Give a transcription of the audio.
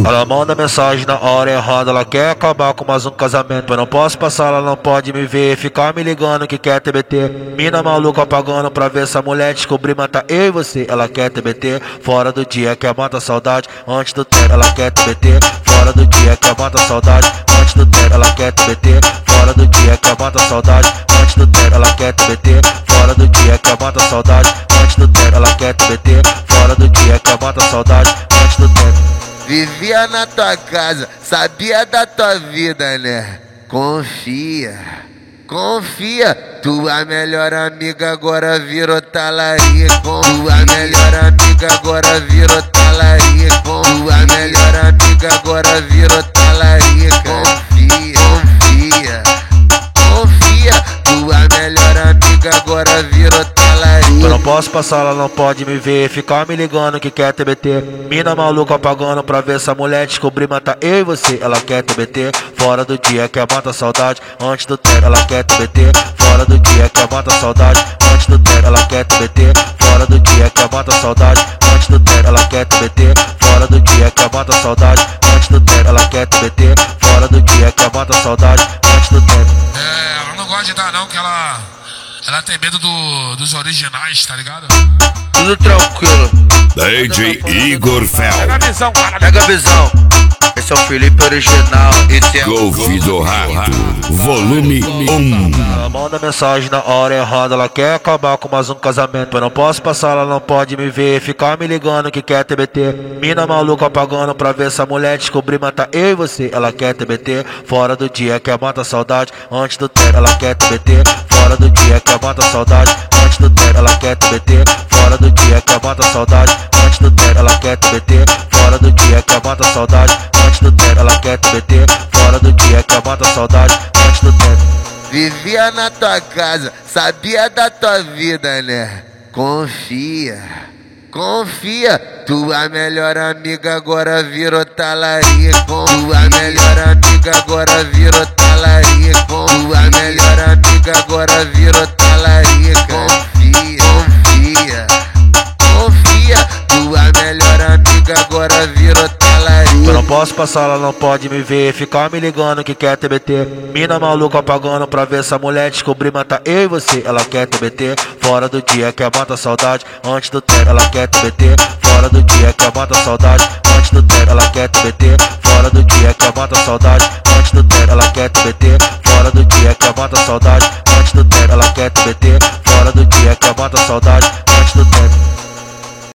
Ela manda mensagem na hora errada, ela quer acabar com mais um casamento. Eu não posso passar, ela não pode me ver, ficar me ligando que quer TBT. Mina maluca pagando pra ver essa mulher descobrir, matar eu e você. Ela quer TBT, fora do dia, quer matar saudade antes do tempo. Ela quer TBT, fora do dia, quer matar saudade antes do tempo. Ela quer TBT, fora do dia, quer matar saudade antes do tempo. Ela quer TBT, fora do dia, quer matar saudade antes do tempo. Ela quer TBT, fora do dia, quer matar saudade antes do tempo. Vivia na tua casa, sabia da tua vida, né? Confia, confia. Tua melhor amiga agora virou talarica. Tua melhor amiga agora virou talarica. Tua melhor amiga agora virou talarica. Confia, confia, confia. Tua melhor amiga agora virou talarica. Eu não posso passar, ela não pode me ver, ficar me ligando que quer TBT. Mina maluca pagando pra ver essa mulher descobrir, matar eu e você. Ela quer TBT, fora do dia, quer matar saudade antes do tempo. Ela quer TBT, fora do dia, quer matar saudade antes do tempo. Ela quer TBT, fora do dia, quer matar saudade antes do tempo. Ela quer TBT, fora do dia, quer matar saudade antes do tempo. Ela quer TBT, fora do dia, quer matar saudade antes do tempo. Ela não gosta de dar não, que ela tem medo dos originais, tá ligado? Tudo tranquilo. DJ Igor Fel. Pega a visão, cara. Pega a visão. Esse é o Felipe original. Esse é Go Vido Rato, volume 1. Ela manda mensagem na hora errada, ela quer acabar com mais um casamento. Eu não posso passar, ela não pode me ver, ficar me ligando que quer TBT. Mina maluca pagando pra ver essa mulher descobrir, matar eu e você. Ela quer TBT, fora do dia, quer matar saudade antes do tempo. Ela quer TBT, fora do dia, quer matar saudade antes do tempo. Ela quer TBT, fora do dia, quer matar saudade antes do tempo. Ela quer TBT, fora do dia, quer matar saudade antes do tempo. Ela quer TBT, fora do dia, quer matar saudade antes do tempo. Vivia na tua casa, sabia da tua vida, né? Confia, confia. Tua melhor amiga agora virou talarica. Tua melhor amiga agora virou talarica. Tua melhor amiga agora virou talarica. Confia, confia, confia. Tua melhor amiga agora virou talarica. Eu não posso passar, ela não pode me ver, ficar me ligando que quer TBT. Mina maluca pagando pra ver essa mulher descobrir, matar eu e você. Ela quer TBT, fora do dia, quer matar saudade antes do tempo. Ela quer TBT, fora do dia, quer matar saudade antes do tempo. Ela quer TBT, fora do dia, quer matar saudade antes do tempo. Ela quer TBT, fora do dia, quer matar saudade antes do tempo. Ela quer TBT, fora do dia, quer matar saudade